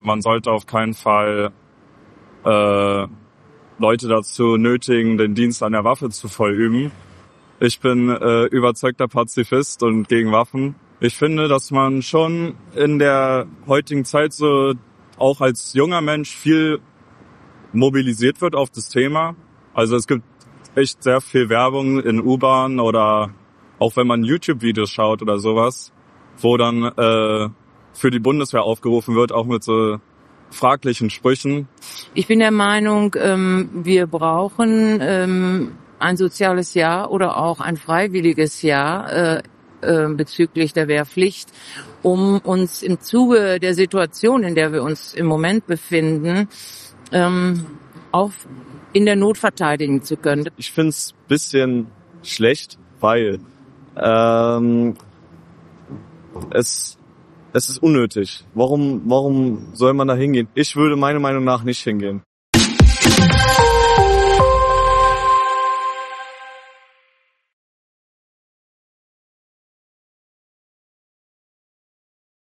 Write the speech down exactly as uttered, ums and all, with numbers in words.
man sollte auf keinen Fall äh, Leute dazu nötigen, den Dienst an der Waffe zu vollüben. Ich bin äh, überzeugter Pazifist und gegen Waffen. Ich finde, dass man schon in der heutigen Zeit so auch als junger Mensch viel mobilisiert wird auf das Thema. Also es gibt echt sehr viel Werbung in U-Bahn oder auch wenn man YouTube-Videos schaut oder sowas, wo dann äh, für die Bundeswehr aufgerufen wird, auch mit so fraglichen Sprüchen. Ich bin der Meinung, ähm, wir brauchen ähm, ein soziales Jahr oder auch ein freiwilliges Jahr äh, äh, bezüglich der Wehrpflicht, um uns im Zuge der Situation, in der wir uns im Moment befinden, ähm, auch in der Not verteidigen zu können. Ich finde es ein bisschen schlecht, weil ähm, es es ist unnötig. Warum warum soll man da hingehen? Ich würde meiner Meinung nach nicht hingehen.